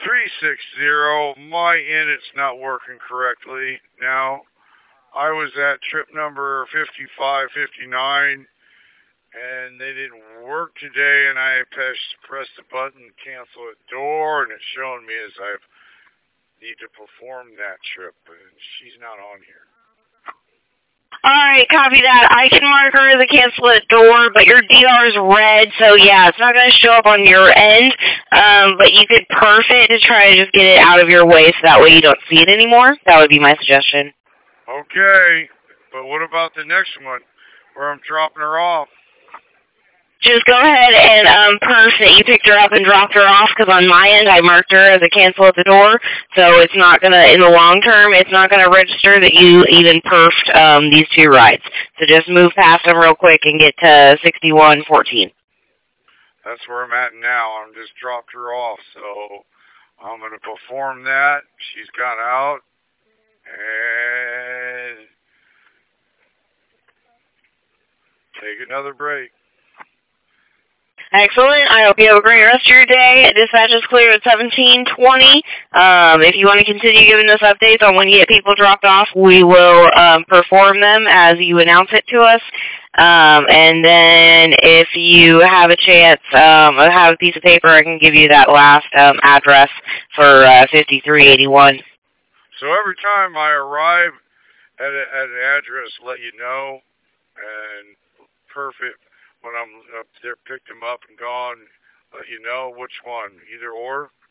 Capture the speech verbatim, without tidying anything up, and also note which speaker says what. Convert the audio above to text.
Speaker 1: three six zero. My in it's not working correctly now. I was at trip number fifty-five fifty-nine, and they didn't work today, and I pressed, pressed the button to cancel a door, and it's showing me as I need to perform that trip, and she's not on here.
Speaker 2: Alright, copy that. I can mark her as a cancel at door, but your D R is red, so yeah, it's not going to show up on your end, um, but you could perf it to try to just get it out of your way so that way you don't see it anymore. That would be my suggestion.
Speaker 1: Okay, but what about the next one, where I'm dropping her off?
Speaker 2: Just go ahead and um, perf that you picked her up and dropped her off, because on my end I marked her as a cancel at the door, so it's not going to, in the long term, it's not going to register that you even perfed um, these two rides. So just move past them real quick and get to sixty-one fourteen.
Speaker 1: That's where I'm at now. I'm just dropped her off, so I'm going to perform that. She's got out, and take another break.
Speaker 2: Excellent. I hope you have a great rest of your day. Dispatch is clear at seventeen twenty. Um, if you want to continue giving us updates on when you get people dropped off, we will um, perform them as you announce it to us. Um, and then if you have a chance, um, I have a piece of paper, I can give you that last um, address for uh, fifty-three eighty-one.
Speaker 1: So every time I arrive at, a, at an address, let you know, and perfect. When I'm up there, picked them up and gone, let you know which one, either or.